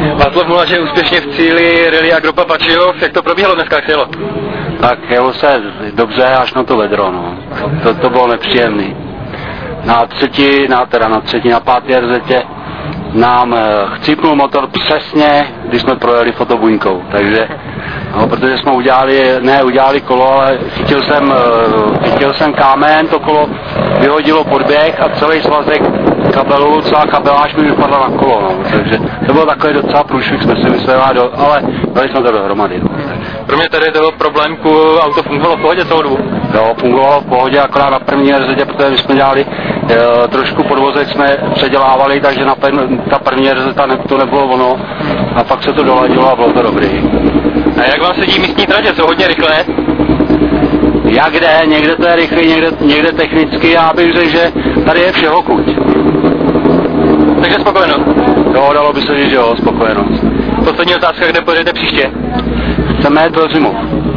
Václav Mulaš je úspěšně v cíli Rally Agro Pačilov. Jak to probíhalo dneska, jak se jelo? Tak jelo se dobře až na to vedro, no. To bylo nepříjemný. Na páté RZ nám chcípnul motor přesně, když jsme projeli fotobuňkou, takže, no, protože jsme udělali kolo, ale chytil jsem kámen, to kolo vyhodilo podběh a celý svazek kabelu, celá kabeláž mi vypadla na kolo, no, takže to bylo takový docela průšvih, jsme si mysleli, ale dali jsme to dohromady. No. Pro mě tady to byl problém, auto fungovalo v pohodě celou dobu? Jo, fungovalo v pohodě, akorát na první RZ, protože my jsme dělali trošku podvozek, jsme předělávali, takže ta první RZ to nebylo ono a pak se to doladilo a bylo to dobrý. A jak vám sedí místní tratě, jsou hodně rychlé? Jak jde, někde to je rychlý, někde technicky, já bych řekl, že tady je všeho chuť. Takže spokojenost? Jo, dalo by se říct, že jo, spokojenost. Poslední otázka, kde pojedete příště? Chceme jet do Římov.